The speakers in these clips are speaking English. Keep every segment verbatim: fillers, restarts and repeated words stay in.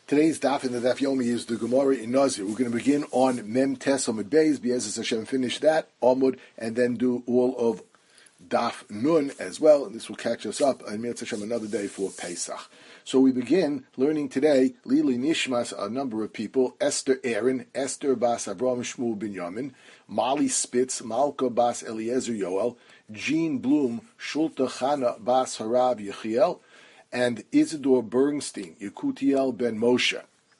Today's daf in the daf yomi is the Gemara in Nazir. We're going to begin on Mem Tes Amud Beis, B'Ezras Hashem, finish that, Amud, and then do all of daf Nun as well, and this will catch us up, and Mirz Hashem another day for Pesach. So we begin learning today, Lili Nishmas, a number of people, Esther Aaron, Esther Bas Avraham Shmuel Binyamin, Mali Spitz, Malka Bas Eliezer Yoel, Jean Bloom, Shulta Chana Bas Harav Yechiel, and Isidore Bernstein, Yekutiel Ben Moshe.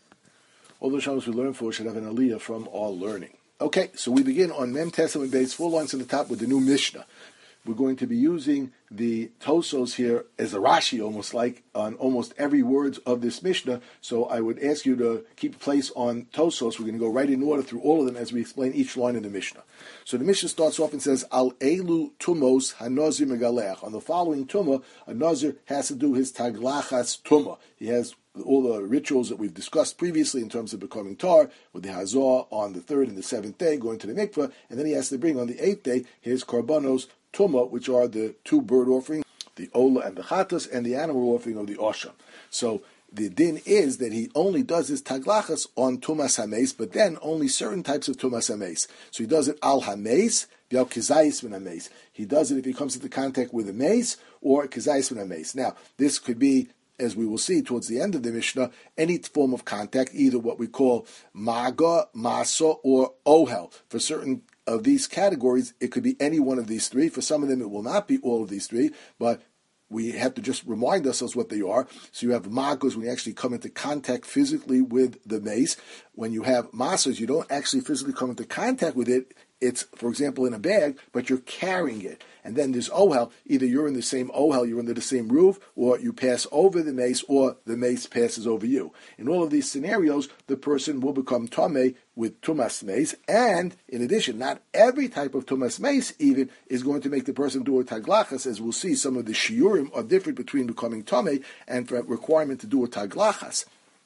All the Shamos we learn for should have an aliyah from all learning. Okay, so we begin on Mem Tes Amud Beis, four lines on the top with the new Mishnah. We're going to be using the Tosos here as a Rashi, almost like, on almost every word of this Mishnah. So I would ask you to keep place on Tosos. We're going to go right in order through all of them as we explain each line in the Mishnah. So the Mishnah starts off and says, Al Elu Tumos HaNazir Megaleach. On the following Tumah, a Nazir has to do his Taglachas Tumah. He has all the rituals that we've discussed previously in terms of becoming tar, with the Hazor on the third and the seventh day, going to the mikveh, and then he has to bring on the eighth day his Karbanos Tumah, which are the two bird offerings, the Ola and the Chatas, and the animal offering of the Osha. So the din is that he only does his Taglachas on Tumas HaMeis, but then only certain types of Tumas HaMeis. So he does it Al HaMeis, Bial Kizayis Min HaMeis. He does it if he comes into contact with a mace or Kizayis Min HaMeis. Now, this could be, as we will see towards the end of the Mishnah, any form of contact, either what we call Maga, Masa, or Ohel. For certain of these categories, it could be any one of these three. For some of them, it will not be all of these three, but we have to just remind ourselves what they are. So you have Magos when you actually come into contact physically with the mace. When you have Masas, you don't actually physically come into contact with it. It's, for example, in a bag, but you're carrying it. And then there's Ohel. Either you're in the same Ohel, you're under the same roof, or you pass over the mace, or the mace passes over you. In all of these scenarios, the person will become Tomei with Tumas Mace, and in addition, not every type of Tumas Mace even is going to make the person do a Taglachas. As we'll see, some of the Shiurim are different between becoming Tomei and for requirement to do a Taglachas.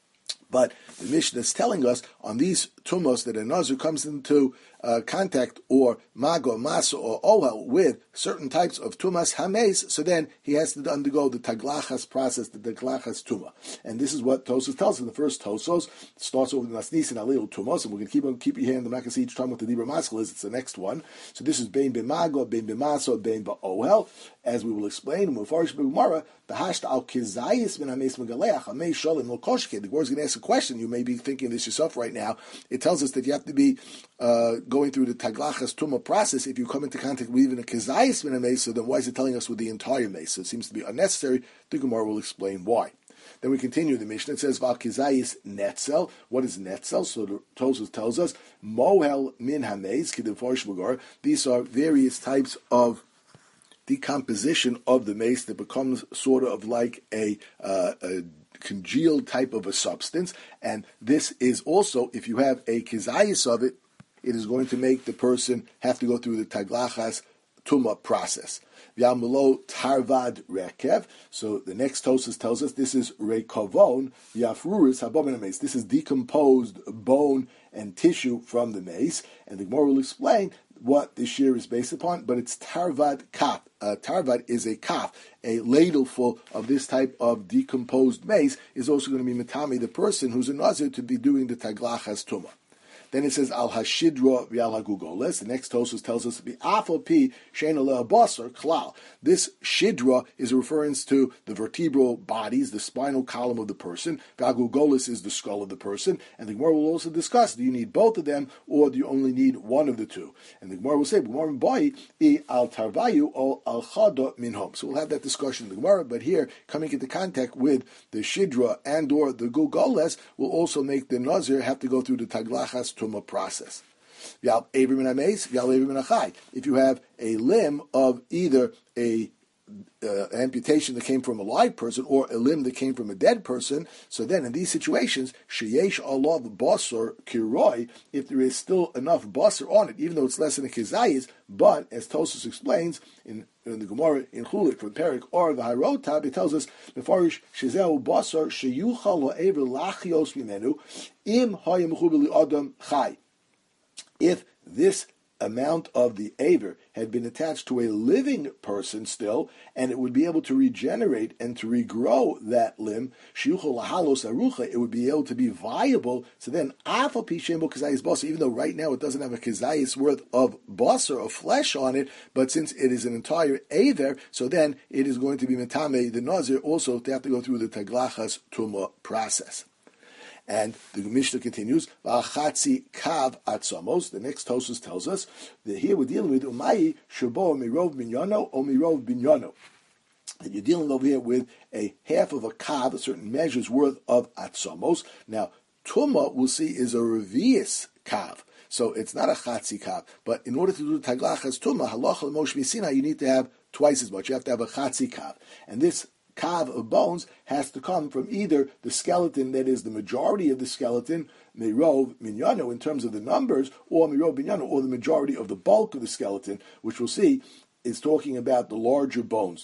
But the Mishnah is telling us on these tumos that a Nazir comes into uh, contact, or Mago, Masa, or Ohel with certain types of tumas hames, so then he has to undergo the taglachas process, the taglachas tuma. And this is what Tosos tells us in the first Tosos. It starts over the Nasnis and Alil tumos, and we're going to keep on keep your hand. I'm not going to see each time what the Dibra Maskal is. It's the next one. So this is Bein B'Mago, Bein B'Masa, Bein B'Ohel. As we will explain in Mufarish B'Gemara, the Hashta Al Kizayis Min Hames Megaleach Hamei Shalom Lo Koshke. The Gemara is going to ask a question. You may be thinking this yourself right now. It tells us that you have to be uh, going through the Taglachas Tuma process if you come into contact with even a Kizayis Min Hames. So then why is it telling us with the entire mace? So it seems to be unnecessary. The Gemara will explain why. Then we continue the Mishnah. It says, Val Kizayis Netzel. What is Netzel? So the Tosos tells us, Mohel Min Hames, Kidim Farish B'Gemara. These are various types of decomposition of the mace that becomes sort of like a, uh, a congealed type of a substance. And this is also, if you have a kizayis of it, it is going to make the person have to go through the taglachas tuma process. V'yamulo tarvad rekev. So the next Tosus tells us this is rekovon yafruris habomin mace. This is decomposed bone and tissue from the mace. And the Gemara will explain what this shear is based upon, but it's tarvad kaf. Uh, tarvad is a kaf, a ladleful of this type of decomposed mace is also going to be matami, the person who's a nazir, to be doing the taglachas tuma. Then it says al hashidra v'al hagugoles. The next Tosus tells us the afal pi shein aleh basar klal. This shidra is a reference to the vertebral bodies, the spinal column of the person. V'agugoles is the skull of the person. And the Gemara will also discuss: do you need both of them, or do you only need one of the two? And the Gemara will say, "Gemara boy I al tarvayu or al chada minhom." So we'll have that discussion in the Gemara. But here, coming into contact with the shidra and or the gugoles will also make the nazir have to go through the taglachas tuma process. If you have a limb of either a uh, amputation that came from a live person or a limb that came from a dead person, so then in these situations, sheyesh alav basar kiroi, if there is still enough basar on it, even though it's less than a kizayis, but as Tosus explains in, in the Gemara in Chulik from Perik or the Harotab, it tells us mefarish shezeu basar sheyuchal ha'ever lachios mimenu im hayem chubeli adam chai. If this amount of the aver had been attached to a living person still, and it would be able to regenerate and to regrow that limb, shiuchol lahalos arucha, it would be able to be viable. So then, afal pishembo kazayis basar, even though right now it doesn't have a kazayis worth of basar, of flesh on it, but since it is an entire aver, so then it is going to be metame the nazir also to have to go through the taglachas tumah process. And the Mishnah continues, V'achatzi kav atzamos. The next Tosfos tells us that here we're dealing with umayi shabo mirov binyano or mirov binyano. That you're dealing over here with a half of a kav, a certain measure's worth of atzamos. Now, tumah, we'll see, is a revius kav. So it's not a chatzi kav. But in order to do the taglachas tumah, halacha l'moshe misina, you need to have twice as much. You have to have a chatzi kav. And this kav of bones has to come from either the skeleton that is the majority of the skeleton, mirov minyano, in terms of the numbers, or mirov minyano, or the majority of the bulk of the skeleton, which we'll see is talking about the larger bones.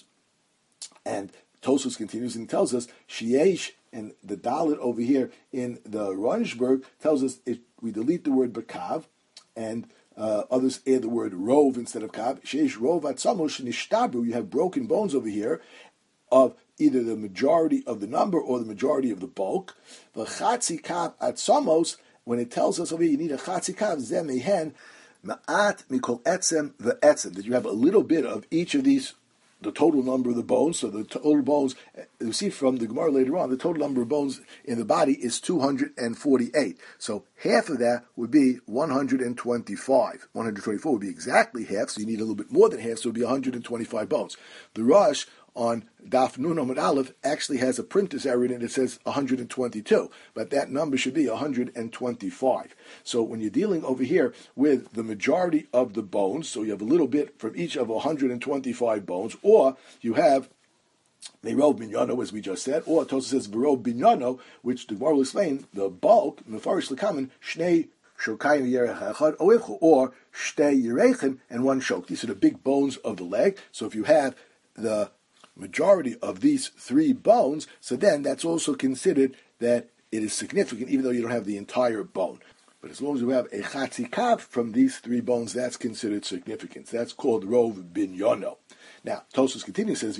And Tosfos continues and tells us, Shiesh, and the Dalit over here in the Ronsburg tells us if we delete the word bakav, and uh, others add the word rov instead of kav, Shiesh rov atzamos nishtabru, you have broken bones over here, of either the majority of the number or the majority of the bulk. The chatzi kav atzamos, when it tells us over here you need a chatzi kav, zeh mehen, ma'at mikol etzem ve'etzem, that you have a little bit of each of these, the total number of the bones. So the total bones, you see from the Gemara later on, the total number of bones in the body is two hundred forty-eight. So half of that would be one hundred twenty-five. one hundred twenty-four would be exactly half, so you need a little bit more than half, so it would be one hundred twenty-five bones. The Rosh on Daf Nun Amud Aleph actually has a printer's error in it. It says one hundred twenty-two, but that number should be one hundred twenty-five. So when you're dealing over here with the majority of the bones, so you have a little bit from each of one hundred twenty-five bones, or you have Merov Binyano, as we just said, or Tosfos says Verov Binyano, which the Gemara will explain, the bulk, Mefarish Lekamen, Shnei Shokayim Yerech Echad Oichu, or Shtei Yerechim, and one Shok. These are the big bones of the leg. So if you have the majority of these three bones, so then that's also considered that it is significant, even though you don't have the entire bone. But as long as you have a chatzi kav from these three bones, that's considered significant. That's called rov binyono. Now, Tosfos continues, says,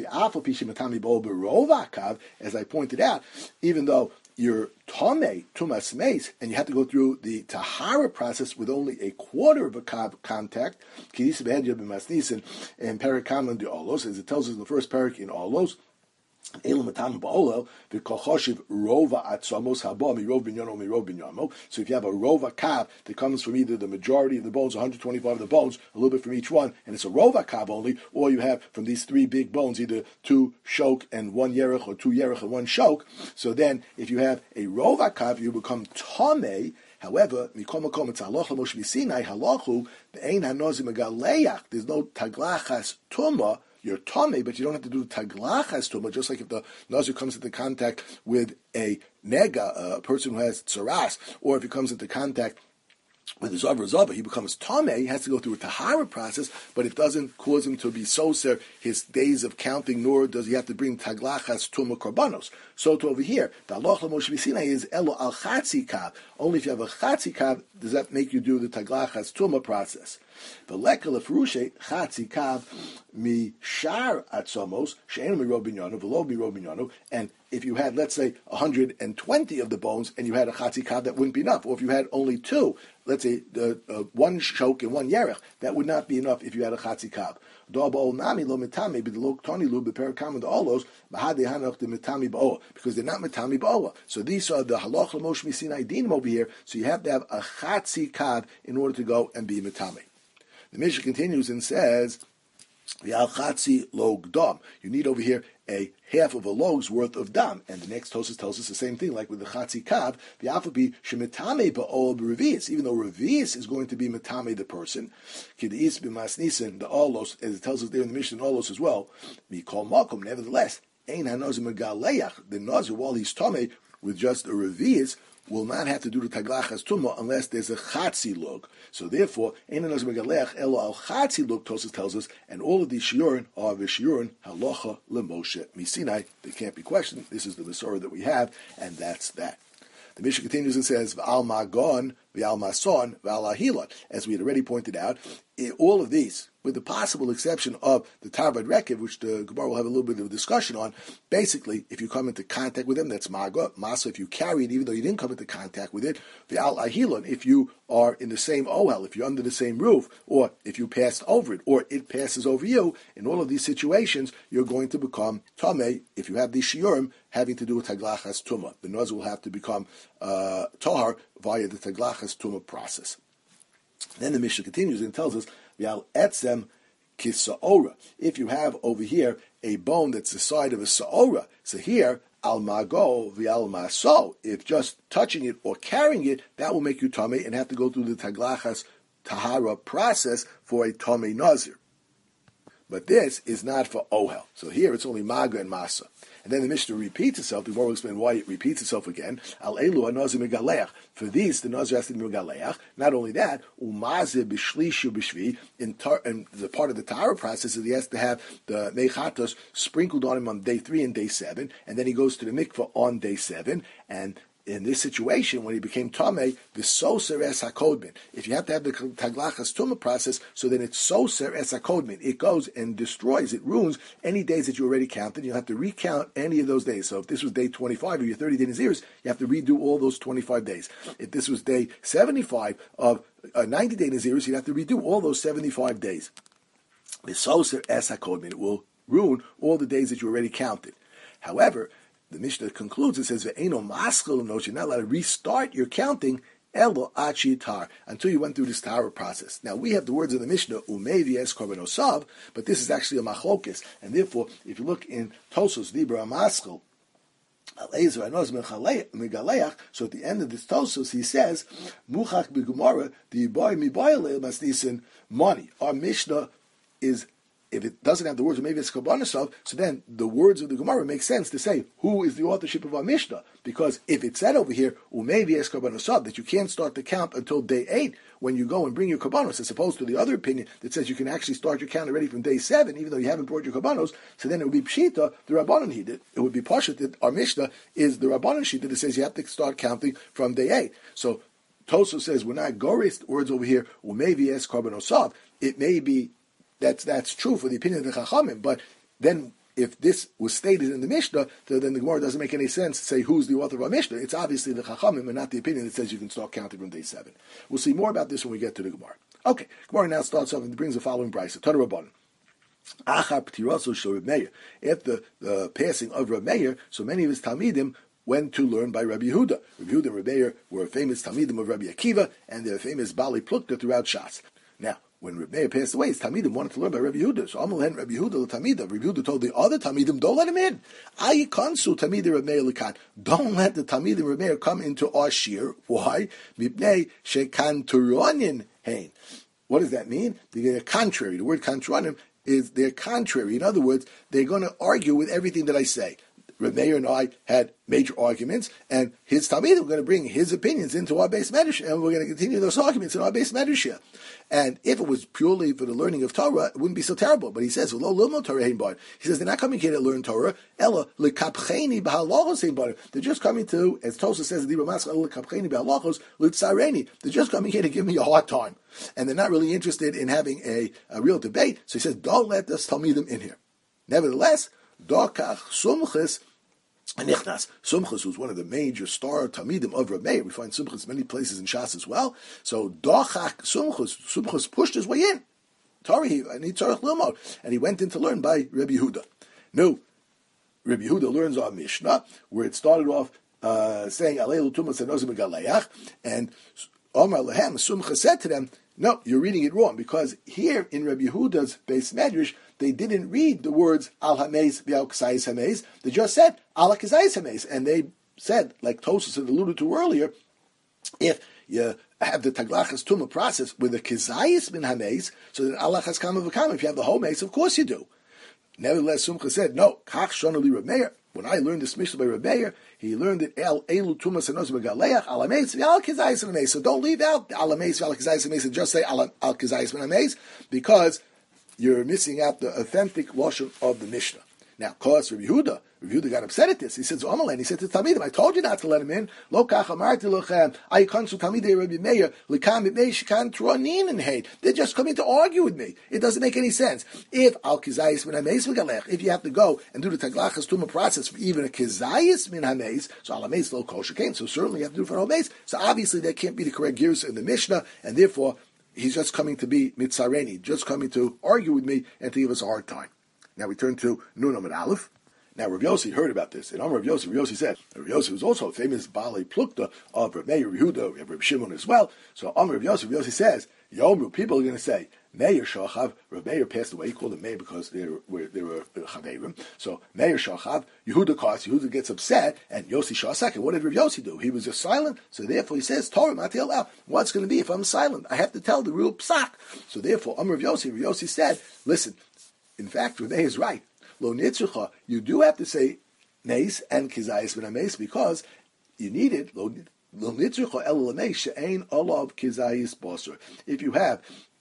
as I pointed out, even though you're tome, tumas meis, and you have to go through the tahara process with only a quarter of a kav contact, and perikaman de olos, as it tells us in the first parak in olos, so if you have a rova kav that comes from either the majority of the bones, one hundred twenty-five of the bones, a little bit from each one, and it's a rova kav only, or you have from these three big bones either two shok and one yerech, or two yerech and one shok, so then if you have a rova kav, you become tameh. However, there's no taglachas tumah. You're tameh, but you don't have to do taglachas tumah, just like if the nazir comes into contact with a nega, a person who has tsaras, or if he comes into contact with his Zavra Zava, he becomes tameh, he has to go through a tahara process, but it doesn't cause him to be soser his days of counting, nor does he have to bring taglachas tumah korbanos. So to over here, the halacha l'moshe b'sinai is elo al chatzi kav. Only if you have a chatzi kav does that make you do the taglachas tumah process. The lekel efrushe chatzi kav mi shar atzamos she'enu mirov binyano v'lo mirov binyano. And if you had, let's say, one hundred twenty of the bones, and you had a chatzi kav, that wouldn't be enough. Or if you had only two, let's say the uh, one shok and one yerech, that would not be enough if you had a chatzi kav. Because they're not metami ba'ola. So these are the halach l'moshe misinai dinim over here. So you have to have a chatzi kav in order to go and be metami. The Mishnah continues and says, "V'al log dam." You need over here a half of a log's worth of dam, and the next Tosfos tells us the same thing, like with the chatzi kav. V'afabi shemetame ba'ol b'revius, even though revius is going to be metame the person. Kidis b'masnisin the olos, as it tells us there in the Mishnah olos as well. Mikol makom, nevertheless, ein hanozim megaleach, the nazir while he's tame with just a revius will not have to do the taglachas tumah unless there's a chatzi log. So therefore, ein hanozim megalech elo al chatzi log, Tosfos tells us, and all of these shiurin are v'shiurin halacha l'moshe misinai. They can't be questioned. This is the Masorah that we have, and that's that. The Mishnah continues and says, "V'al magon v'al mason, v'al ahilon. As we had already pointed out, all of these, with the possible exception of the Tarvad Rekev, which the Gemara will have a little bit of a discussion on, basically, if you come into contact with them, that's Maga. Masa, if you carry it, even though you didn't come into contact with it, v'al ahilon, if you are in the same ohel, if you're under the same roof, or if you passed over it, or it passes over you, in all of these situations, you're going to become Tameh, if you have these shiurim, having to do with Taglachas Tumah. The nose will have to become uh, Tahar via the Taglachas Tumah process. Then the Mishnah continues and tells us, V'al etzem kisa'ora. If you have over here a bone that's the side of a sa'ora, so here, al mago v'al maso, if just touching it or carrying it, that will make you tamei and have to go through the taglachas tahara process for a tamei nazir. But this is not for ohel. So here it's only maga and masa. And then the Mishnah repeats itself. The Gemara will explain why it repeats itself again. Al elu hanazir megaleach. For these, the nazir has to be megaleach. Not only that, umazir b'shlishu b'shvi. In tar- and the part of the tahara process is he has to have the mechatos sprinkled on him on day three and day seven, and then he goes to the mikvah on day seven. And in this situation, when he became Tameh, the soser es hakodmin. If you have to have the taglachas tumah process, so then it's soser es hakodmin. It goes and destroys, it ruins any days that you already counted. You have to recount any of those days. So if this was day twenty-five of your thirty day Naziris, you have to redo all those twenty-five days. If this was day seventy-five of a ninety day Naziris, you'd have to redo all those seventy-five days. The soser es hakodmin. It will ruin all the days that you already counted. However, the Mishnah concludes, it says, Ve'eno maskil note, you're not allowed to restart your counting elo achi tar, until you went through this tahara process. Now, we have the words of the Mishnah, umevi es korban osav, but this is actually a machlokes, and therefore, if you look in Tosos, Dibra Maskil, so at the end of this Tosos, he says, Muchach b'Gemara, the boy mi boyle masnisin money. Our Mishnah is, if it doesn't have the words of maybe it's Kabbalah, so then the words of the Gemara make sense to say who is the authorship of our Mishnah. Because if it said over here, maybe it's Kabbalah, that you can't start the count until day eight when you go and bring your Kabbanos, as opposed to the other opinion that says you can actually start your count already from day seven, even though you haven't brought your Kabbanos, so then it would be Pshita, the Rabbanan he did. It would be Pashat that our Mishnah is the Rabbanan Shita that says you have to start counting from day eight. So Toso says we're not Goris words over here, maybe it's Kabbalah. It may be That's that's true for the opinion of the Chachamim, but then if this was stated in the Mishnah, then the Gemara doesn't make any sense to say who's the author of our Mishnah. It's obviously the Chachamim and not the opinion that says you can start counting from day seven. We'll see more about this when we get to the Gemara. Okay, Gemara now starts off and brings the following brisa. Tana Rabbanan. Achar p'tiraso shel Reb Meir. After the passing of Reb Meir, so many of his Talmidim went to learn by Rabbi Yehuda. Rabbi Yehuda and Reb Meir were famous Talmidim of Rabbi Akiva, and they're famous Bali Plukta throughout Shas. Now, when Reb Meir passed away, his Talmidim wanted to learn by Rabbi Yehuda. So Amalhen Rabbi Yehuda the Talmidim. Rabbi Yehuda told the other Talmidim, don't let him in. Ayikansu Talmidim Reb Meir likan. Don't let the Talmidim Reb Meir come into our shir. Why? Mipnei shekanturonin hein. What does that mean? They're contrary. The word kanturonim is they're contrary. In other words, they're going to argue with everything that I say. Reb Meir and I had major arguments, and his Talmidim were going to bring his opinions into our base medrash, and we're going to continue those arguments in our base medrash. And if it was purely for the learning of Torah, it wouldn't be so terrible. But he says, he says, they're not coming here to learn Torah. Ella lekapcheni b'halachos ein bar. They're just coming to, as Tosa says, they're just coming here to give me a hard time. And they're not really interested in having a, a real debate. So he says, don't let us Talmidim in here. Nevertheless, Dokach Sumchis Nichnas. Sumchis was one of the major star Talmidim of Reb Meir. We find Sumchis many places in Shas as well. So Dokach Sumchis, Sumchis pushed his way in. Torah, and he Tzarech Lilmod, and he went in to learn by Rabbi Yehuda. No, Rabbi Yehuda learns our Mishnah, where it started off uh, saying Alelu Tumas Enozim Galeach, and Omar Lehem Sumchis said to them, no, you're reading it wrong, because here in Rabbi Yehuda's base medrash, they didn't read the words Al Hameis V'Al K'Sayis Hameis. They just said Al K'Sayis Hameis, and they said, like Tosas had alluded to earlier, if you have the Taglachas Tumah process with the K'Sayis Bin Hameis, so that Allah has come of a come. If you have the whole mace, of course you do. Nevertheless, Sumcha said, no, Kach Shonu Li Reb Meir. When I learned this Mishnah by Reb Meir, he learned that El Elu Tumas Enos Megaleach Al Hameis V'Al K'Sayis Ben Hameis. So don't leave out Al Hameis V'Al K'Sayis Ben Hameis and just say Al K'Sayis Ben Hameis, because you're missing out the authentic lashon of the Mishnah. Now, cause Rabbi Yehuda, Rabbi Yehuda got upset at this. He said, Zomalan, he said to Talmidim, I told you not to let him in. Lo kach amarti lochem, ayikansu Talmidei Rabbi Meir, likam mitmei shikan tronin and hate. They're just coming to argue with me. It doesn't make any sense. If al kizayis min hameis v'galech, if you have to go and do the taglachas tuma process for even a kizayis min hameis, so al hameis lo kosher came. So certainly you have to do it for al hameis. So obviously that can't be the correct gears in the Mishnah, and therefore he's just coming to be mitzareni, just coming to argue with me and to give us a hard time. Now we turn to Nun Amud Aleph. Now Rav Yossi heard about this, and Amar Rav Yossi, Rav Yossi said, Rav Yossi was also a famous Baalei Plukta of Rav Meir Yehuda, we have Rav Shimon as well. So Amar Rav Yossi, Rav Yossi says, Yomru, people are going to say, Meir Shachav, Rav Meir passed away, he called him Meir because they were, they were Chaverim. So Meir Shachav, Yehuda caught, Yehuda gets upset, and Yossi Shachak. And what did Rav Yossi do? He was just silent, so therefore he says, Torah Matil Al, what's going to be if I'm silent? I have to tell the real psak. So therefore, Amar Rav Yossi, Rav Yossi said, listen, in fact, Rav Meir is right. Lo nitzrucha, you do have to say meis and kizayis ben meis because you need it. Lo nitzrucha el lamei she'ein olav kizayis basar. If you have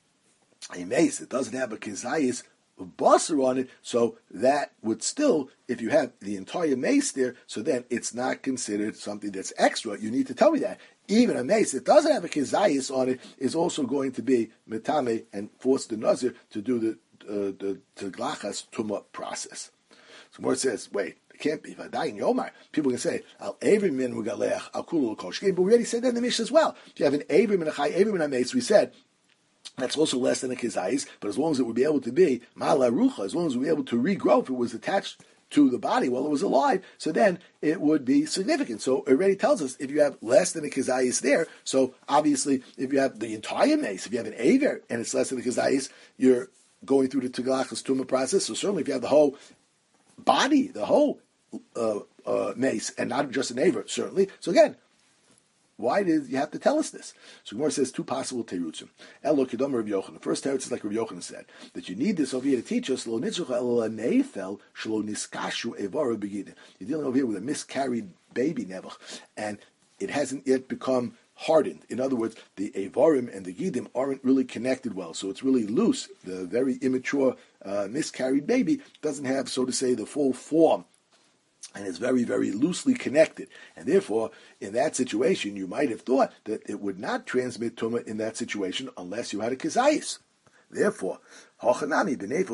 a mace that doesn't have a kizayis basar on it, so that would still, if you have the entire mace there, so then it's not considered something that's extra. You need to tell me that. Even a mace that doesn't have a kizayis on it is also going to be metame and force the nazir to do the Uh, the Teglachas Tumah process. So more it says, wait, it can't be. If I die in Yomar, people can say, Al Avrim min Ugalech, Al Kulu Koshkin, but we already said that in the Mishnah as well. If you have an Avrim and a Chai Avrim and a Mace, we said, that's also less than a Kizayis, but as long as it would be able to be Mala Rucha, as long as it would be able to regrow, if it was attached to the body while it was alive, so then it would be significant. So it already tells us if you have less than a kizayis there, so obviously if you have the entire mace, if you have an aver and it's less than a kizayis, you're going through the Teglachas Tumah process. So certainly if you have the whole body, the whole uh, uh, mace, and not just an aver, certainly. So again, why did you have to tell us this? So Gemara says two possible terutzim. Elo kedom Rav Yochanan. The first teretz is like Rav Yochanan said, that you need this over here to teach us lo nitzrucha elo neifel shelo niskashu evara begidin. You're dealing over here with a miscarried baby nebuch, and it hasn't yet become hardened. In other words, the Avarim and the Gidim aren't really connected well, so it's really loose. The very immature, uh, miscarried baby doesn't have, so to say, the full form, and is very, very loosely connected. And therefore, in that situation, you might have thought that it would not transmit Tumah in that situation unless you had a Kizayis. Therefore, even though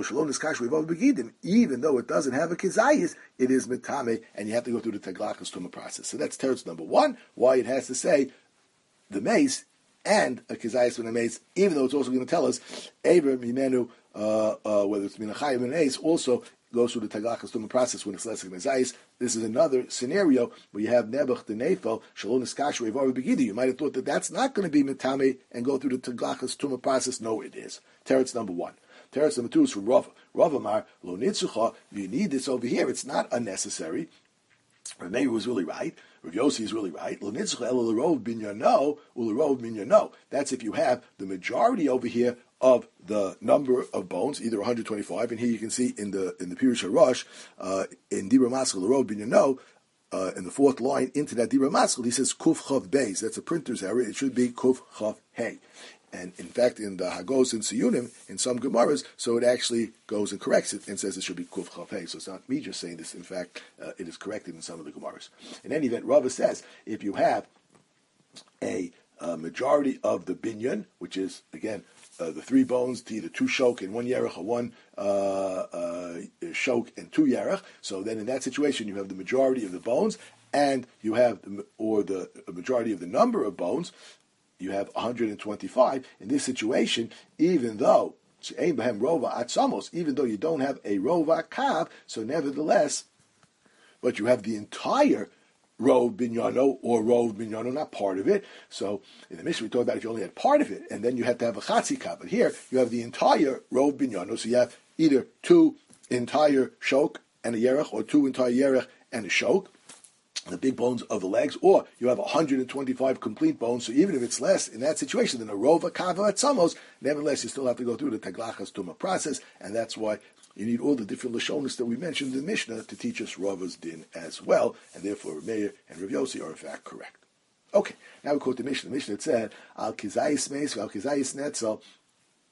it doesn't have a Kizayis, it is Mitame, and you have to go through the Teglachas Tumah process. So that's teretz number one, why it has to say the mace and a kizayis when a mace, even though it's also going to tell us Eber Mimenu, uh, uh, whether it's Minachayim and Ace, also goes through the Teglachas Tumah process when it's less than kizayis. This is another scenario where you have Nebuch the Nefel Shalom Niskashu Evar Begidi. You might have thought that that's not going to be Mitame and go through the Teglachas Tumah process. No, it is. Teretz number one. Teretz number two is from Rav. Rav Amar Lo Nitzucha. You need this over here. It's not unnecessary. Rav Meir was really right. Rav Yossi is really right. That's if you have the majority over here of the number of bones, either one hundred twenty-five, and here you can see in the in the Pirush HaRosh, uh, in Dibra Maskal L'Rov Binyano, uh, in the fourth line into that Dibra Maskal, he says Kuf Chav Beis. That's a printer's error. It should be Kuf Chav Hey. And in fact, in the Hagos and Siyunim, in some Gemaras, so it actually goes and corrects it and says it should be Kuf Chav Hey. So it's not me just saying this. In fact, uh, it is corrected in some of the Gemaras. In any event, Rava says, if you have a, a majority of the binyan, which is, again, uh, the three bones, to either two shok and one yerech, or one uh, uh, shok and two yerech, so then in that situation you have the majority of the bones, and you have, the, or the majority of the number of bones, you have one hundred twenty-five. In this situation, even though even though you don't have a rova kav, so nevertheless, but you have the entire rov binyano or rov binyano, not part of it. So in the Mishnah we talked about if you only had part of it, and then you had to have a chatzi kav. But here you have the entire rov binyano, so you have either two entire shok and a yerech, or two entire yerech and a shok, the big bones of the legs, or you have one hundred twenty-five complete bones, so even if it's less in that situation than a rova kava at samos, nevertheless you still have to go through the Teglachas Tumah process, and that's why you need all the different Lashonis that we mentioned in the Mishnah to teach us Rava's din as well, and therefore Meir and Rav Yossi are in fact correct. Okay, now we quote the Mishnah. The Mishnah said, Al Kizayis Meis, Al Kizayis Netzel,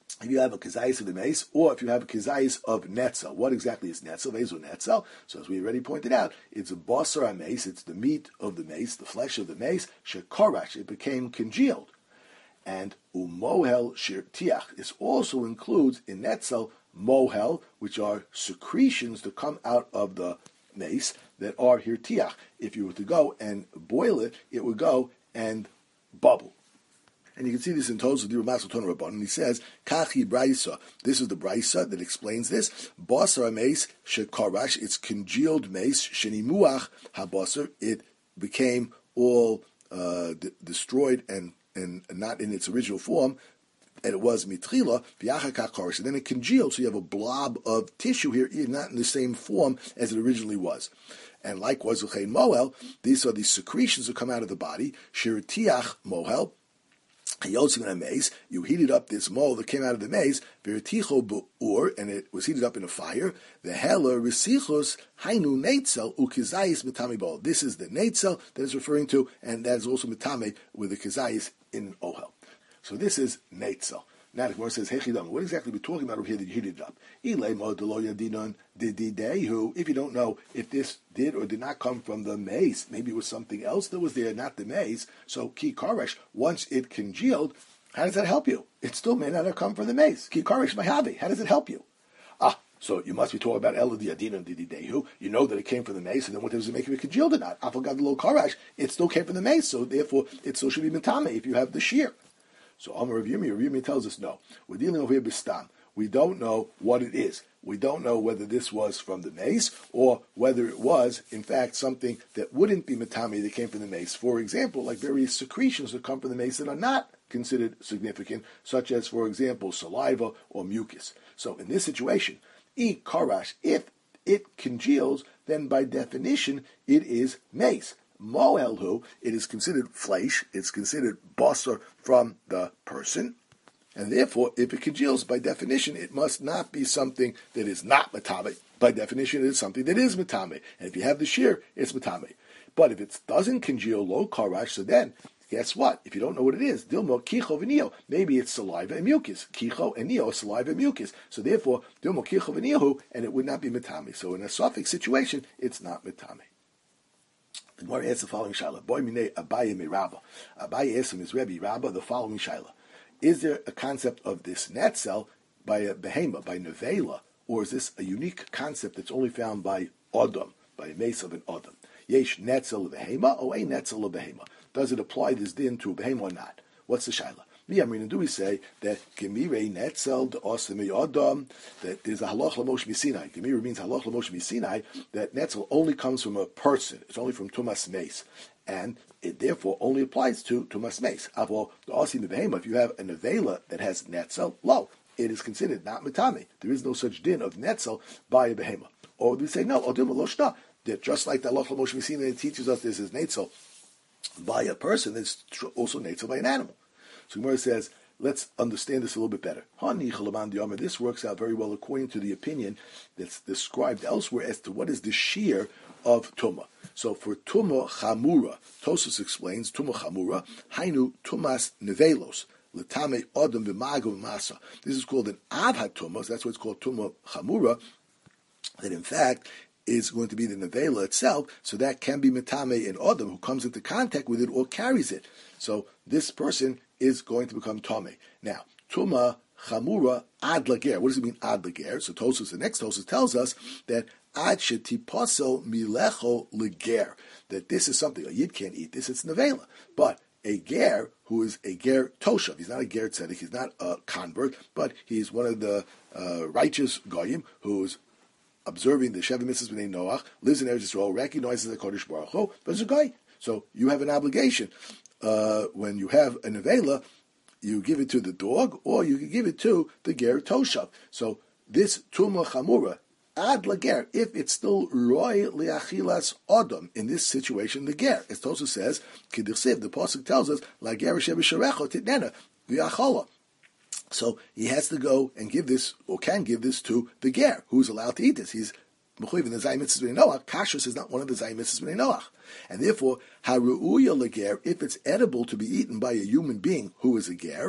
if you have a kizayis of the mace, or if you have a kizayis of netzel. What exactly is netzel? Vezu netzel. So as we already pointed out, it's a basar mace. It's the meat of the mace, the flesh of the mace. Shekorash, it became congealed. And umohel shir tiach. This also includes in netzel mohel, which are secretions that come out of the mace that are here tiach. If you were to go and boil it, it would go and bubble. And you can see this in Toz of the Masoton Rabban, and he says, Kachi Braisa. This is the Braisa that explains this. Basar mace shekarash, it's congealed mace, shenimuach habasar, it became all uh, d- destroyed and, and not in its original form, and it was mitrila, v'yachakach karash, and then it congealed, so you have a blob of tissue here, not in the same form as it originally was. And likewise, uchein moel, these are the secretions that come out of the body, shirtiach mohel, you heated up this mold that came out of the maze, and it was heated up in a fire. The hela resichos hainu neitzel ukizayis mitame bol. This is the neitzel that is referring to, and that is also mitame with the kizayis in ohel. So this is neitzel. Now the Gemara says, Hechidam, what exactly are we talking about over here that you heated it up? If you don't know if this did or did not come from the mace, maybe it was something else that was there, not the mace. So ki karesh, once it congealed, how does that help you? It still may not have come from the mace. Ki karesh mahavi, how does it help you? Ah, so you must be talking about El Diadina and Dididehu. You know that it came from the mace, and then what does it make it congealed or not? Afal Gadol Karash, it still came from the mace, so therefore it still should be mitame if you have the shear. So Amar Rav Yirmi, Rav Yirmi tells us no. We're dealing over here with stam. We don't know what it is. We don't know whether this was from the mace or whether it was, in fact, something that wouldn't be matami that came from the mace. For example, like various secretions that come from the mace that are not considered significant, such as, for example, saliva or mucus. So in this situation, e karash, if it congeals, then by definition it is mace. Moelhu, it is considered flesh, it's considered basar from the person, and therefore, if it congeals, by definition, it must not be something that is not matame. By definition, it is something that is matame. And if you have the shear, it's matame. But if it doesn't congeal, lo karash, so then, guess what? If you don't know what it is, dilmo kicho v'nio, maybe it's saliva and mucus. Kicho and neo, saliva and mucus. So therefore, dilmo kicho v'niohu, and it would not be matame. So in a suffix situation, it's not matame. The Gemara asks the following shaila. Boy minei Abaye me Rabba. Abaye asks him his Rebbe Rabba the following shaila. Is there a concept of this netzel by a behema, by nevela, or is this a unique concept that's only found by Adam, by a mace of an Adam? Yesh netzel behema, or a netzel behema? Does it apply this din to a behema or not? What's the shaila? Do we say that Gemire Netzel de Osemi Adam, that there's a halach lamosh misinai? Gemire means halach lamosh misinai, that Netzel only comes from a person. It's only from Tumas Mace. And it therefore only applies to Tumas Mace. Avo the Osim Behema, if you have a nevela that has Netzel, lo, it is considered not mitame. There is no such din of Netzel by a behema. Or we say, no, Odim Loshna, that just like the halach lamosh misinai teaches us this is Netzel by a person, it's also Netzel by an animal. So Gemara says, let's understand this a little bit better. This works out very well according to the opinion that's described elsewhere as to what is the shear of Tumah. So for Tumah Chamura, Tosfos explains, Tumah Chamura, Hainu Tumas Nevelos, Letame Odom V'Mago Masa. This is called an Avhat Tumah, so that's why it's called Tumah Chamura, that in fact is going to be the nevela itself, so that can be metame in Odom, who comes into contact with it or carries it. So this person is going to become Tomei. Now, Tuma Chamura Ad Lager. What does it mean Ad Lager? So Tosfos, the next Tosfos tells us that Ad Shetiposel Milecho Lager. That this is something a Yid can't eat this, it's Nevela. But a Ger, who is a Ger Toshav, he's not a Ger Tzedek, he's not a convert, but he's one of the uh, righteous Goyim who's observing the Sheva Mitzvahs B'nai Noach, lives in Eretz Yisrael, recognizes the Kodesh Baruch Hu, but it's a guy. So you have an obligation. Uh, when you have a nevela, you give it to the dog, or you can give it to the ger toshav. So this Tumah Chamura, ad lager, if it's still roy liachilas odom, in this situation, the ger. As Tosfos says, K'dirsiv, the pasuk tells us, lager shebisharecho titnena v'achola. So he has to go and give this, or can give this to the ger, who's allowed to eat this. He's mechuyev in the Zayim Mitzvahs B'nai Noach. Kashrus is not one of the Zayim Mitzvahs B'nai Noach. And therefore, haru'uya leger, if it's edible to be eaten by a human being who is a ger,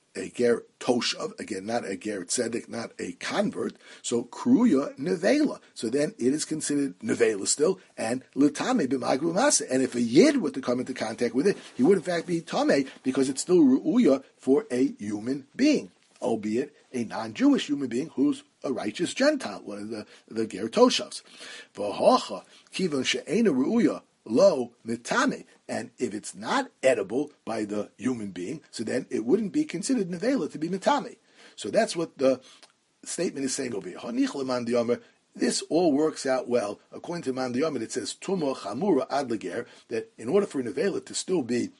a ger toshav, again, not a ger tzedek, not a convert, so kruya nevela. So then it is considered nevela still, and litame b'magru masa. And if a yid were to come into contact with it, he would in fact be tame, because it's still ru'uya for a human being, albeit a non-Jewish human being who's a righteous Gentile, one of the, the ger toshavs. V'hocha kivon she'ena ru'uya lo mitame. And if it's not edible by the human being, so then it wouldn't be considered nevela to be mitame. So that's what the statement is saying over here. Hanich leman diyomer. This all works out well. According to Man Diyomer, it says tuma chamura ad leger, that in order for nevela to still be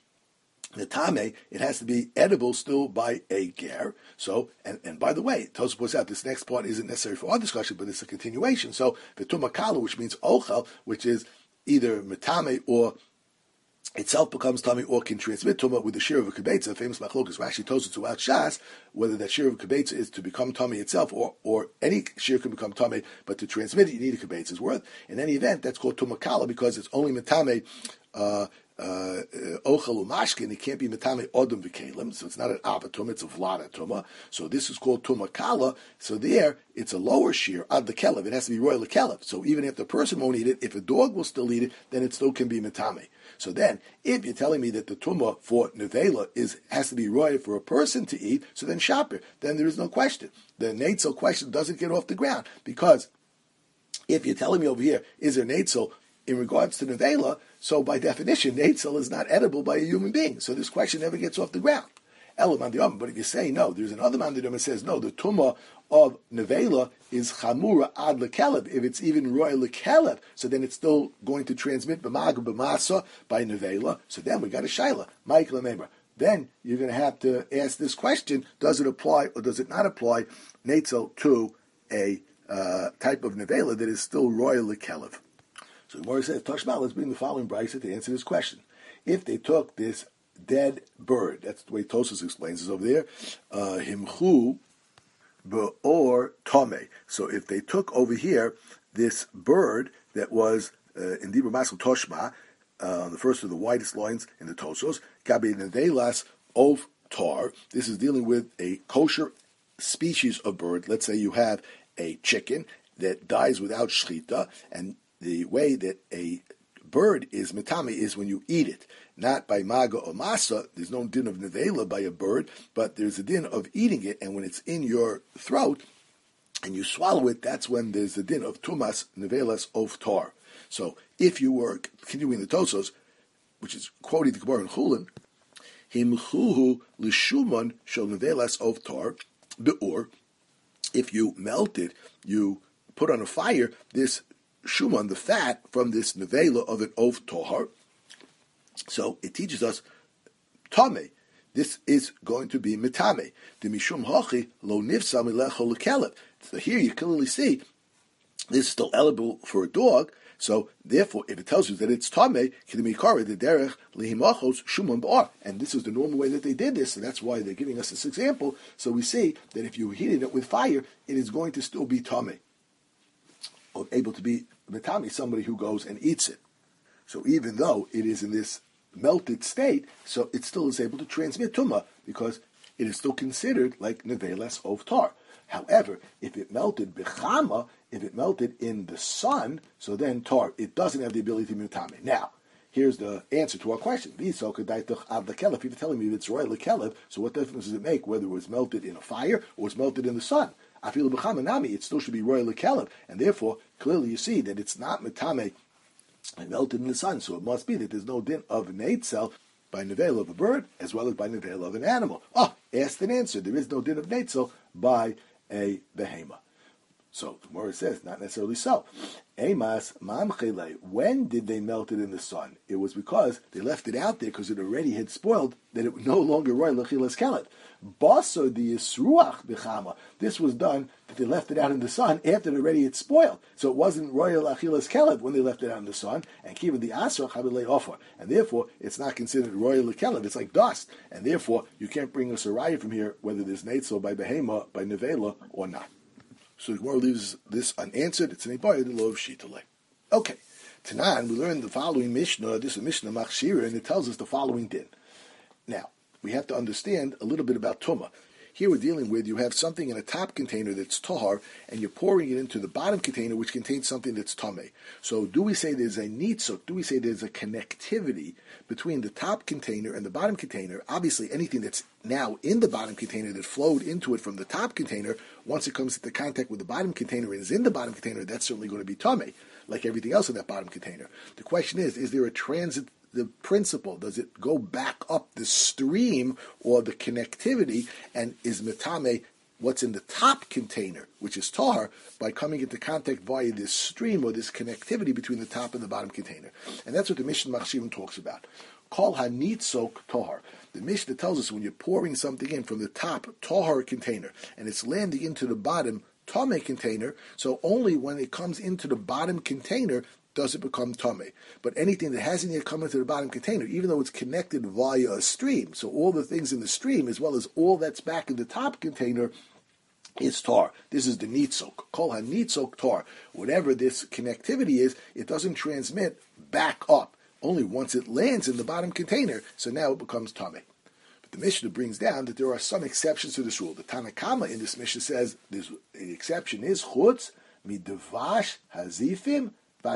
mitame, it has to be edible still by a ger. So, and, and by the way, Tosfos points out this next part isn't necessary for our discussion, but it's a continuation. So the tuma kala, which means ochel, which is either mitame or itself becomes tummy or can transmit tumah with the shir of a kibetza, famous machlokas Rashi tells us throughout Shas, whether that shir of a kibetza is to become tummy itself, or or any shir can become tummy, but to transmit it you need a kibetza's worth. In any event, that's called tumah kala because it's only metame uh uh ochel umashkin. It can't be metame odom v'kelim, so it's not an abatum, it's a vlada tumah. So this is called tumah kala. So there, it's a lower shear ad the kelev. It has to be royal kelev. So even if the person won't eat it, if a dog will still eat it, then it still can be metame. So then, if you're telling me that the tumah for nevela is has to be royal for a person to eat, so then shaper, then there is no question. The netzel question doesn't get off the ground, because if you're telling me over here, is there netzel in regards to nevela, so by definition, netzel is not edible by a human being. So this question never gets off the ground. But if you say no, there's another man that says no, the tumah of nevela is chamura ad lekeleb. If it's even roy lekeleb, so then it's still going to transmit b'mag b'masa by nevela. So then we got a shaila, Michael and Then you're going to have to ask this question: does it apply or does it not apply netzel to a uh, type of nevela that is still roy lekeleb? So the Gemara says, Tashma, let's bring the following brisa to answer this question. If they took this dead bird, that's the way Tosfos explains this over there, uh, himchu be'or tome. So if they took over here this bird that was uh, in Dibur Masel Toshma, uh, the first of the widest lines in the Tosfos, gabi nevelas of tar. This is dealing with a kosher species of bird. Let's say you have a chicken that dies without shchita, and the way that a bird is mitame is when you eat it, not by maga or masa. There's no din of nevela by a bird, but there's a din of eating it, and when it's in your throat and you swallow it, that's when there's a din of tumas nevelas of tar. So if you were continuing the Tosfos, which is quoting the Gemara in Chulin, himchuhu lishuman shel nevelas of tar beor, if you melt it, you put on a fire this shuman, the fat from this nevela of an of tohar. So it teaches us tame. This is going to be mitame. The mishum hachi lo nifsa milecho lekelev. So here you clearly see this is still eligible for a dog. So therefore, if it tells you that it's tame, kidemikara the derech lehimachos shuman bar, and this is the normal way that they did this, and that's why they're giving us this example. So we see that if you heated it with fire, it is going to still be tame, or able to be mitame, somebody who goes and eats it. So even though it is in this melted state, so it still is able to transmit tumah because it is still considered like nevelas of tar. However, if it melted bechama, if it melted in the sun, so then tar, it doesn't have the ability to be mitame. Now, here's the answer to our question. If you're telling me it's royal lekelev, so what difference does it make whether it was melted in a fire or was melted in the sun? Afilu b'chama nami, it still should be royal lekelev, and therefore clearly you see that it's not mitame and melted in the sun. So it must be that there's no din of netzel by nevela of a bird as well as by nevela of an animal. Oh, asked and answered. There is no din of netzel by a behema. So the Gemara says not necessarily so. Emas mamchele. When did they melt it in the sun? It was because they left it out there because it already had spoiled, that it was no longer royal lechilas kelev. Baso the yisruach b'chama. This was done that they left it out in the sun after it already had spoiled. So it wasn't royal achilas kelev when they left it out in the sun, and kiva the asra chabilei offer, and therefore it's not considered royal kelev. It's like dust, and therefore you can't bring us a raya from here whether there's netzel by behema, by nevela, or not. So the Gemara leaves this unanswered. It's an ibayah the law of shitale. Okay, Tanan, we learned the following Mishnah. This is Mishnah Machshira, and it tells us the following din. Now, we have to understand a little bit about Tumah. Here we're dealing with, you have something in a top container that's tahar, and you're pouring it into the bottom container, which contains something that's tameh. So do we say there's a nitzuk? Do we say there's a connectivity between the top container and the bottom container? Obviously, anything that's now in the bottom container that flowed into it from the top container, once it comes into contact with the bottom container and is in the bottom container, that's certainly going to be tameh, like everything else in that bottom container. The question is, is there a transit the principle? Does it go back up the stream or the connectivity, and is metame what's in the top container, which is tahar, by coming into contact via this stream or this connectivity between the top and the bottom container? And that's what the Mishnah Machshivim talks about. Kol hanitzok tahar. The Mishnah tells us when you're pouring something in from the top tahar container and it's landing into the bottom tameh container, so only when it comes into the bottom container does it become tameh. But anything that hasn't yet come into the bottom container, even though it's connected via a stream, so all the things in the stream, as well as all that's back in the top container, is tar. This is the nitzok. Kol ha-nitzok tar. Whatever this connectivity is, it doesn't transmit back up. Only once it lands in the bottom container, so now it becomes tameh. But the Mishnah brings down that there are some exceptions to this rule. The Tanakama in this Mishnah says the exception is chutz midevash hazifim.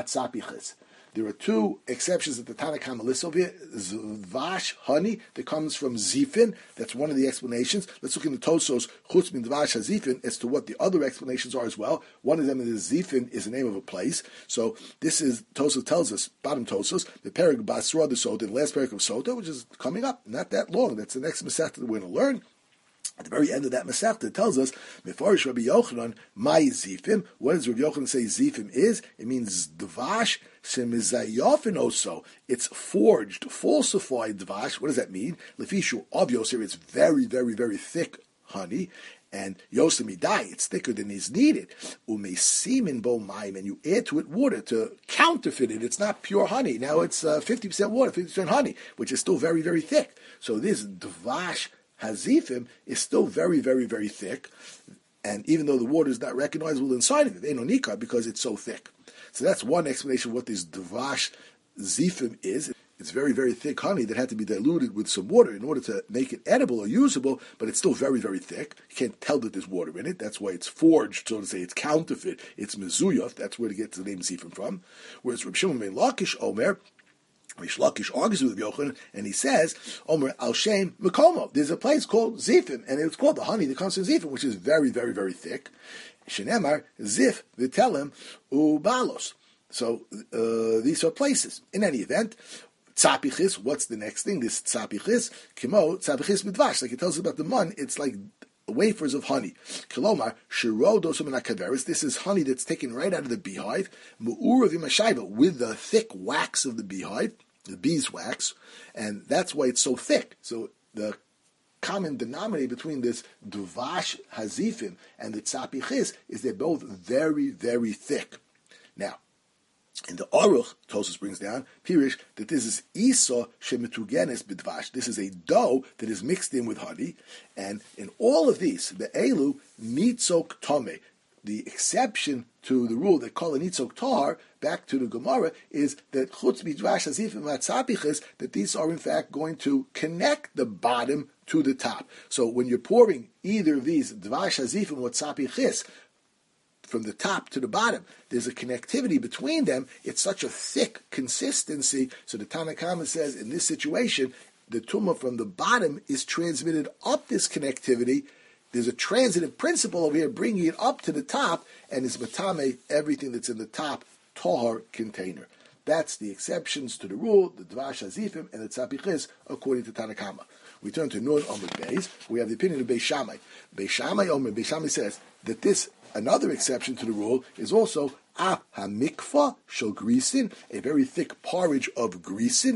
There are two exceptions that the Tanakama lists over here. Zvash, honey, that comes from zifin. That's one of the explanations. Let's look in the Tosos, chutz min dvash hazifin, as to what the other explanations are as well. One of them is zifin is the name of a place. So this is, Tosos tells us, bottom Tosos, the Perek Basra de Sota, the last Perek of Sota, which is coming up, not that long. That's the next Masechta that we're going to learn. At the very end of that Masechta, it tells us, Mefarish Rabbi Yochanan, my zifim. What does Rabbi Yochanan say zifim is? It means dvash shemizayofin oso. It's forged, falsified dvash. What does that mean? Lefishu of Yosef, it's very, very, very thick honey. And yosemidai, it's thicker than is needed. Umesimin bo maim, and you add to it water to counterfeit it. It's not pure honey. Now it's uh, fifty percent water, fifty percent honey, which is still very, very thick. So this dvash hazifim is still very, very, very thick, and even though the water is not recognizable inside of it, they no nikar because it's so thick. So that's one explanation of what this dvash zifim is. It's very, very thick honey that had to be diluted with some water in order to make it edible or usable, but it's still very, very thick. You can't tell that there's water in it. That's why it's forged, so to say. It's counterfeit. It's mezuyah. That's where to get the name zifim from. Whereas Reb Shimon ben Lakish Omer, Rish Lakish argues with Yochanan, and he says, Omer al Shem Mekomo. There's a place called Zifim, and it's called the honey that comes from Zifim, which is very, very, very thick. Shenemar Zif V'Telem Ubalos. So uh, these are places. In any event, Tzapichis. What's the next thing? This Tzapichis Kimo Tzapichis Midvash. Like it tells us about the mun, it's like wafers of honey. Kilomar Shiro Dosum Akaveris. This is honey that's taken right out of the beehive. Mu'urav Imashaiva, with the thick wax of the beehive, the beeswax, and that's why it's so thick. So the common denominator between this Dvash Hazifim and the Tzapichis is they're both very, very thick. Now, in the Aruch, Tosfos brings down, Pirish, that this is Isa Shemetugenes Bidvash. This is a dough that is mixed in with honey. And in all of these, the Elu Nitzok Tome, the exception to the rule that call a Nitzok Tar, back to the Gemara, is that Chutz Bidvash Hazifim Vatzapiches, that these are in fact going to connect the bottom to the top. So when you're pouring either of these Dvash Hazifim or Tzapiches, from the top to the bottom, there's a connectivity between them. It's such a thick consistency. So the Tanakhama says in this situation, the tumah from the bottom is transmitted up this connectivity. There's a transitive principle over here bringing it up to the top, and is matame everything that's in the top tahar container. That's the exceptions to the rule, the Dvash Hazifim and the Tzapiches, according to Tanakhama. We turn to Nun Omer Beis. We have the opinion of Beis Shammai. Beis Shammai Omer, Beis Shammai says that this, another exception to the rule, is also a hamikfa shel grisin, a very thick porridge of grisin,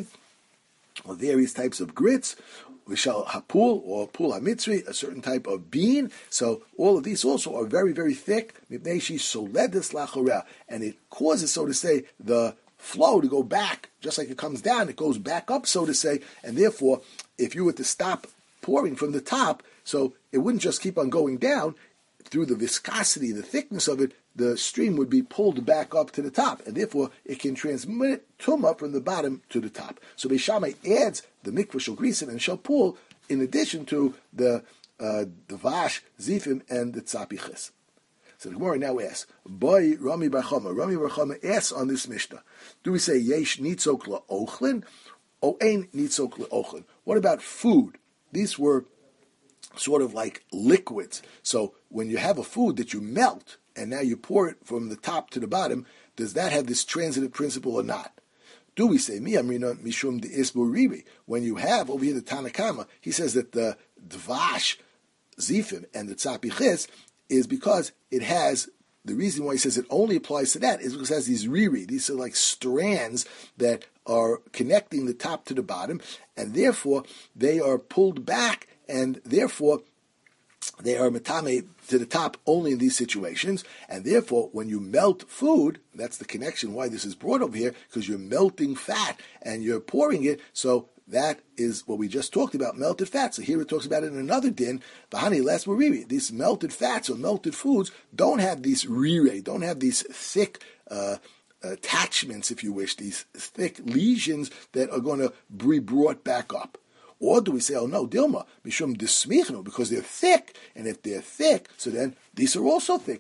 or various types of grits, v'shal hapul, or pul hamitzri, a certain type of bean. So all of these also are very, very thick, mipnei shi soledes lachoreh, and it causes, so to say, the flow to go back, just like it comes down, it goes back up, so to say, and therefore, if you were to stop pouring from the top, so it wouldn't just keep on going down, through the viscosity, the thickness of it, the stream would be pulled back up to the top, and therefore it can transmit tumah from the bottom to the top. So Beis Shammai adds the mikvah shel grisin and shel pul in addition to the uh, the vash, zifim, and the tzapiches. So the Gemara now asks, Boy Rami Bar Chama. Rami Bar Chama asks on this Mishnah, do we say yesh nitzok la'ochlin or ein nitzok la'ochlin? What about food? These were sort of like liquids. So when you have a food that you melt and now you pour it from the top to the bottom, does that have this transitive principle or not? Do we say mi amrina mishum de isburiri? When you have over here the Tanakama, he says that the dvash, zifim, and the tzapiches is because it has, the reason why he says it only applies to that is because it has these riri. These are like strands that are connecting the top to the bottom, and therefore they are pulled back, and therefore they are metame to the top only in these situations, and therefore when you melt food, that's the connection why this is brought over here, because you're melting fat and you're pouring it, so that is what we just talked about, melted fat. So here it talks about it in another din, bahani less riri. These melted fats or melted foods don't have these rire, don't have these thick uh, attachments, if you wish, these thick lesions that are going to be brought back up. Or do we say, oh no, Dilma, mishum dismichnu, because they're thick, and if they're thick, so then these are also thick.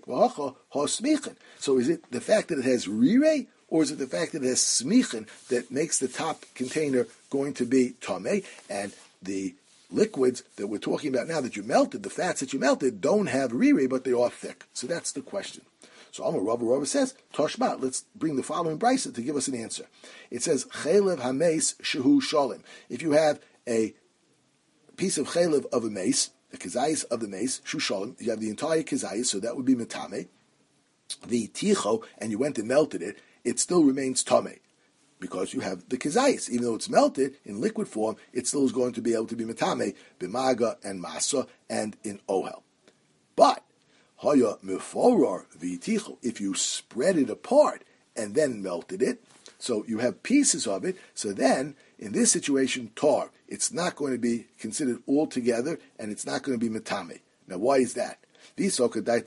So is it the fact that it has rire, or is it the fact that it has smichen that makes the top container going to be tameh, and the liquids that we're talking about now that you melted, the fats that you melted, don't have rire, but they are thick? So that's the question. So Amar Rava Rava says, Toshma, let's bring the following brisa to give us an answer. It says, Chelev hameis shehu shalim. If you have a piece of chelev of a mace, the kizayis of the mace, shushalim, you have the entire kizayis, so that would be metame. The ticho, and you went and melted it, it still remains tame, because you have the kizayis. Even though it's melted in liquid form, it still is going to be able to be metame, bimaga and masa, and in ohel. But, haya meforor v'ticho, if you spread it apart and then melted it, so you have pieces of it, so then, in this situation, tar, it's not going to be considered all together, and it's not going to be metame. Now, why is that? If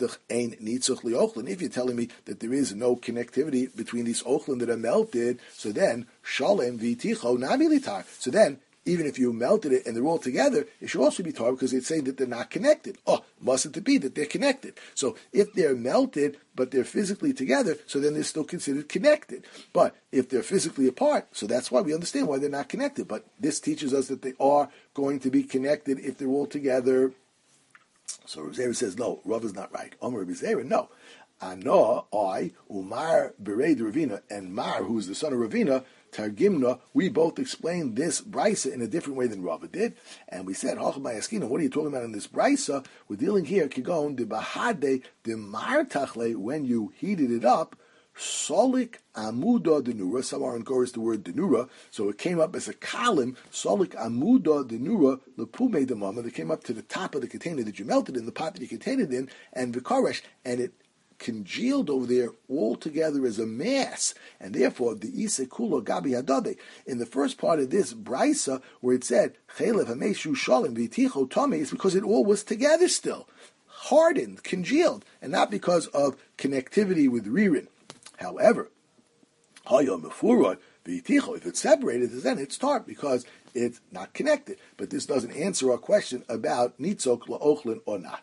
you're telling me that there is no connectivity between these ochlin that are melted, so then, shalem v'ticho nabilitar. So then, even if you melted it and they're all together, it should also be tar because it's saying that they're not connected. Oh, mustn't it be that they're connected? So if they're melted, but they're physically together, so then they're still considered connected. But if they're physically apart, so that's why we understand why they're not connected. But this teaches us that they are going to be connected if they're all together. So Rav Zera says, no, Rav is not right. Omer Rav Zera, no. Ano, I, Umar Berei de Ravina, and Mar, who is the son of Ravina, Targimna, we both explained this brisa in a different way than Rava did, and we said, what are you talking about in this brisa? We're dealing here, Kigon, de Bahade, de Martachle, when you heated it up, Solik Amuda Denura, somewhere in Goris the word Denura, so it came up as a column, Solik Amuda Denura, Lepume de Mama, that came up to the top of the container that you melted in, the pot that you contained it in, and Vikaresh, and it congealed over there all together as a mass, and therefore the Isekula Gabi Hadade. In the first part of this brisa, where it said Chelev Hameshu Shalim V'Ticho Tame, is because it all was together still, hardened, congealed, and not because of connectivity with Ririn. However, Hayom Mefurad V'Ticho, if it's separated, then it's tart because it's not connected. But this doesn't answer our question about Nitzok La'ochlin or not.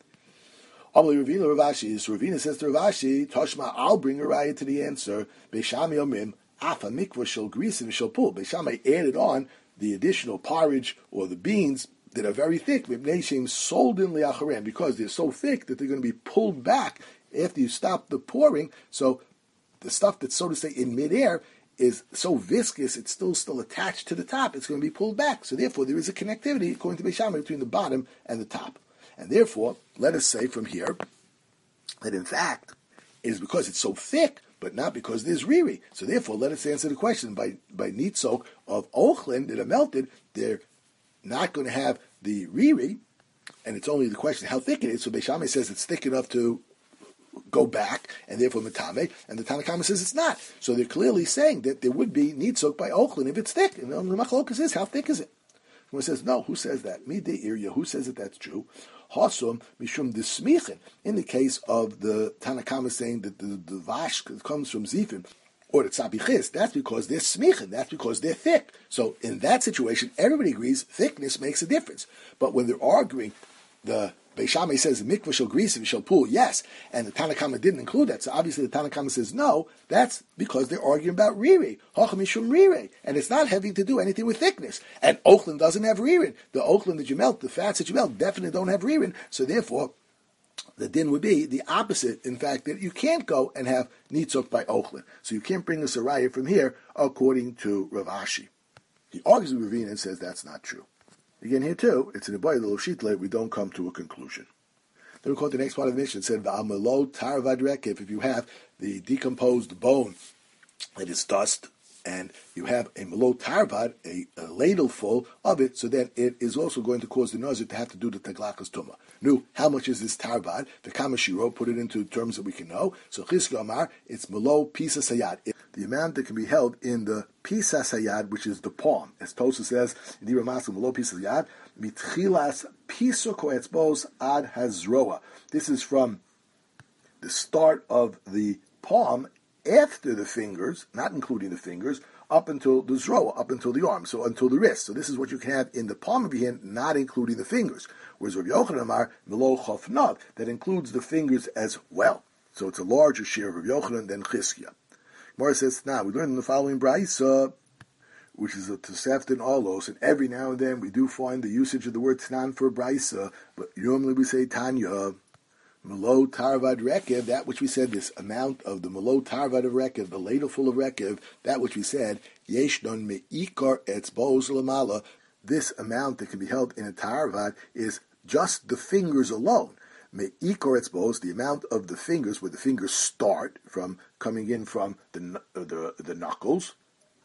Ravina Ravashi, so Ravina says to Ravashi, Toshma, I'll bring a raya to the answer. Beishami Omim, Afa Mikva Shel Grisim Shel Pul. Beishami added on the additional porridge or the beans that are very thick, Mibneshim sold in Liacharem, because they're so thick that they're going to be pulled back after you stop the pouring. So the stuff that's, so to say, in midair is so viscous, it's still still attached to the top, it's going to be pulled back. So therefore, there is a connectivity, according to Beishami, between the bottom and the top. And therefore, let us say from here that in fact it is because it's so thick, but not because there's riri. So therefore, let us answer the question by by nitzok of ochlin that are melted. They're not going to have the riri, and it's only the question how thick it is. So Beishami says it's thick enough to go back, and therefore metame, and the Tanakama says it's not. So they're clearly saying that there would be nitzok by ochlin if it's thick. And the machlokas is how thick is it? Someone says no. Who says that? Midei area. Who says that that's true? Hasum mishum dismichen. In the case of the Tanakama saying that the, the vash comes from zifim, or the tzabichis, that's because they're smichin, that's because they're thick. So in that situation, everybody agrees thickness makes a difference. But when they're arguing, the Beis Shammai says the mikvah shall grease and shall pool, yes, and the Tanna Kama didn't include that. So obviously the Tanna Kama says no. That's because they're arguing about riri, hacham mishum riri, and it's not having to do anything with thickness. And Ochlin doesn't have ririn. The Ochlin that you melt, the fats that you melt, definitely don't have ririn. So therefore, the din would be the opposite, in fact, that you can't go and have nitzok by Ochlin. So you can't bring us a raya from here, according to Rav Ashi. He argues with Ravina and says that's not true. Again, here too, it's in the boy, the Loshitle, we don't come to a conclusion. Then we quote the next part of the mission. It said, V'amelo tarvad rekev, if you have the decomposed bone that is dust, and you have a melot tarvad, a, a ladle full of it, so then it is also going to cause the nazir to have to do the taglakas tuma. Nu, how much is this tarvad? The kamashiro put it into terms that we can know. So Chizkiya Amar, it's melot pisa sayad. The amount that can be held in the pisa sayad, which is the palm, as Tosa says in the Ramasu melot pisa sayad, mitchilas pisa koetzbos ad hazroa. This is from the start of the palm after the fingers, not including the fingers, up until the zroa, up until the arm, so until the wrist. So this is what you can have in the palm of your hand, not including the fingers. Whereas Rav Yochanan Amar, Melo Chofnav, that includes the fingers as well. So it's a larger share of Rav Yochanan than Chizkiya. Gemara says, now, we learn in the following brayso, which is a Tosefta Olos, and every now and then we do find the usage of the word Tanan for brayso, but normally we say Tanya, Melo tarvad rekev, that which we said, this amount of the melo tarvad of rekev, the ladle full of rekev, that which we said, yeshnon meikar etzbos lamala, this amount that can be held in a tarvad is just the fingers alone. Meikar etzbos, the amount of the fingers, where the fingers start from coming in from the the, the knuckles,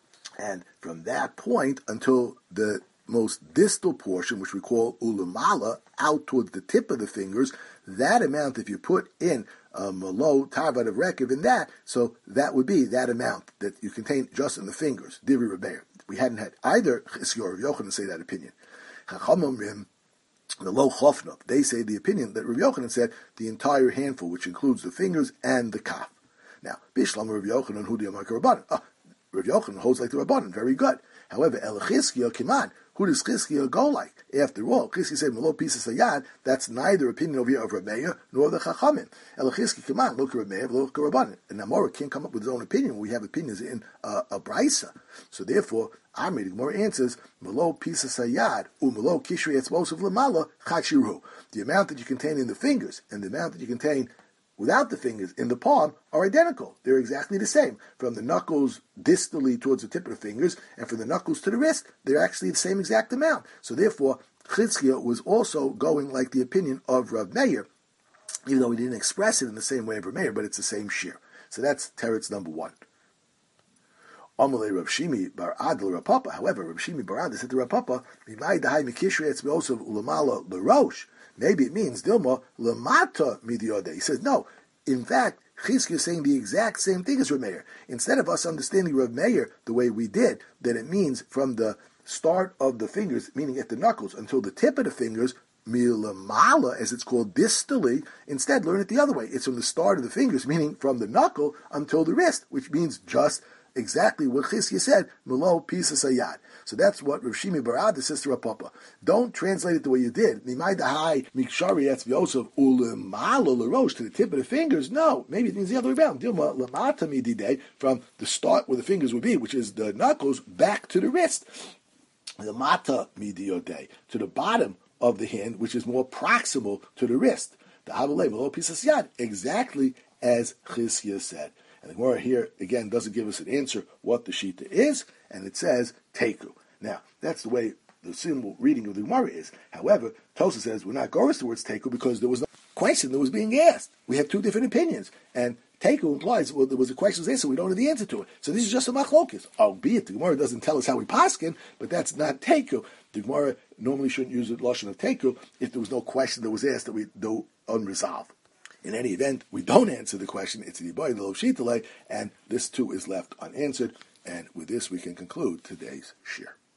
and from that point until the most distal portion, which we call ulamala, out towards the tip of the fingers, that amount, if you put in a malo tarvad of rekev in that, so that would be that amount that you contain just in the fingers. Divri Rebbeir. We hadn't had either Chizkiya or Rav Yochanan say that opinion. Chachamim, the low chofnov, they say the opinion that Rav Yochanan said the entire handful, which includes the fingers and the kaf. Now, Bishlam Rav Yochanan, who do you like Rabbanan? Ah, Rav Yochanan holds like the Rabbanan, very good. However, El Chizkiya, Kiman, who does Chizkiya go like? After all, Chizkiya said, Melo Pisa Sayad, that's neither opinion over here of Rav Meir nor the Chachamim. El Chizkiya, come on, look at Rav Meir, look at Rabbanan. And Namora can't come up with his own opinion when we have opinions in uh, a Braisa. So therefore, our meeting more answers, Melo Pisa Sayad, U Melo Kishri Etzbosiv Lamala, Chachiru. The amount that you contain in the fingers and the amount that you contain without the fingers in the palm are identical. They're exactly the same. From the knuckles distally towards the tip of the fingers, and from the knuckles to the wrist, they're actually the same exact amount. So therefore, Chizkiya was also going like the opinion of Rav Meir, even though he didn't express it in the same way of Rav Meir, but it's the same shear. So that's teretz number one. Amalei Rav Shimi bar Adl Rav Papa. However, Rav Shimi bar Adl said to Rav Papa, "Mimai dahai mikishri etzbeosav ulamala l'rosh." Maybe it means Dilma lamata midiode. He says no. In fact, Chizkiya is saying the exact same thing as Rav Meir. Instead of us understanding Rav Meir the way we did, that it means from the start of the fingers, meaning at the knuckles, until the tip of the fingers, milamala, as it's called distally, instead learn it the other way. It's from the start of the fingers, meaning from the knuckle until the wrist, which means just exactly what Chizkiya said, Melo Pisa Sayad. So that's what Rav Shimi bar Adl says to Rav Papa. Don't translate it the way you did. Mimai dahai mikshari etzviyosov ulemalo l'rosh, to the tip of the fingers. No, maybe it means the other way around. Dilma lamata mididei, from the start where the fingers would be, which is the knuckles, back to the wrist. Lamata midiyodei, to the bottom of the hand, which is more proximal to the wrist. The habalei Melo Pisa Sayad, exactly as Chizkiya said. And the Gemara here, again, doesn't give us an answer what the Shita is, and it says, Teku. Now, that's the way the simple reading of the Gemara is. However, Tosa says we're not going towards Teku because there was no question that was being asked. We have two different opinions. And Teku implies, well, there was a question answered, we don't know the answer to it. So this is just a machlokes. Albeit, the Gemara doesn't tell us how we paskin, but that's not Teku. The Gemara normally shouldn't use the lashon of Teku if there was no question that was asked that we do unresolved. In any event, we don't answer the question, it's the Ibai, the Lo Shitale, and this too is left unanswered, and with this we can conclude today's shir.